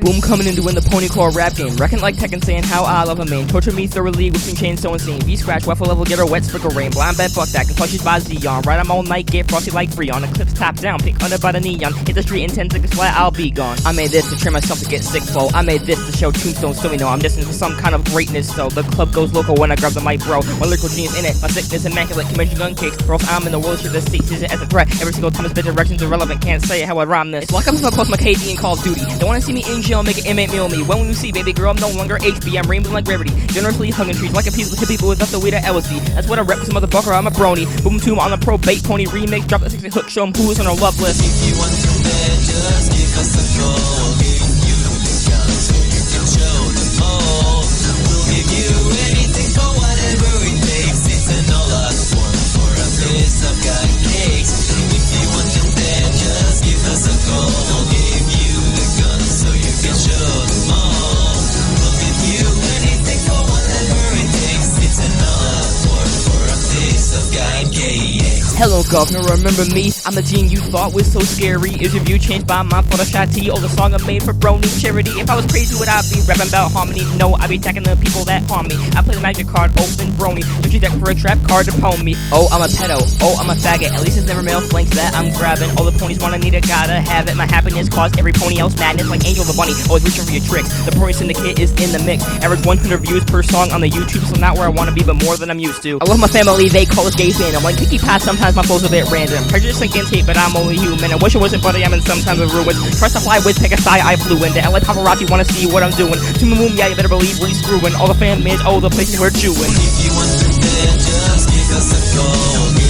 Boom coming and doing the pony core rap game. Reckon like Tekken saying how I love a man. Torture me thoroughly with some chains so insane. V-scratch, waffle level, get her wet, sprinkle rain. Blind bed, fuck that, can flushes by Xeon. Ride I'm all night, get frosty like Freon. Eclipse top down, pink under by the neon. Hit the street in 10 seconds flat, I'll be gone. I made this to train myself to get sick flow. I made this to show tombstones so we know I'm destined for some kind of greatness. So the club goes local when I grab the mic, bro. My lyrical genius in it, my sickness immaculate. Convention gun kicks, or else I'm in the world shit that sees it as a threat. Every single time this bitch direction's irrelevant, can't say how I rhyme this. It's like I'm so close my KD in Call of Duty. Don't wanna see me in jail, make an inmate meal me. When will you see, baby girl, I'm no longer HB. I'm rainbow like gravity, generously hugging trees like a piece of hippie, but without the weed at LSD. That's what I rep with some motherfucker, I'm a brony. Boom tomb on the probate pony remake, drop the 60 hook, show 'em who's on our love list. If you want some bed, just give us a call. Giving you the chance so you can show them all. We'll give you anything for whatever it takes. It's an all-out one for a piece of gun cakes. If you want some bed, just give us a call. We'll give you the gun so you can show them all. We'll give you anything for whatever it takes. It's an all-out one for a piece of gun cakes. Hello governor, remember me? I'm the gene you thought was so scary. Is your view changed by my Photoshop T? Or the song I made for brony charity? If I was crazy, would I be rapping about harmony? No, I'd be attacking the people that harm me. I play the magic card, open brony. Don't you deck for a trap card to pwn me? Oh, I'm a pedo. Oh, I'm a faggot. At least it's never male flanks that I'm grabbing. All the ponies wanna need it, gotta have it. My happiness caused every pony else madness. Like Angel the Bunny, always reaching for your tricks. The pony syndicate is in the mix. Average 100 views per song on the YouTube, so not where I wanna be, but more than I'm used to. I love my family, they call us gay fan. I'm like Pinkie Pie, sometimes my flow's a bit random. Prejudice against hate, but I'm only human. I wish it wasn't funny, I'm in sometimes of ruins. Trust to fly with Pegasi, I flew in. The LA paparazzi wanna see what I'm doing. To moon, yeah, you better believe we screwing. All the fan mids, oh, the places we're chewing. If you want some bed, just give us a call.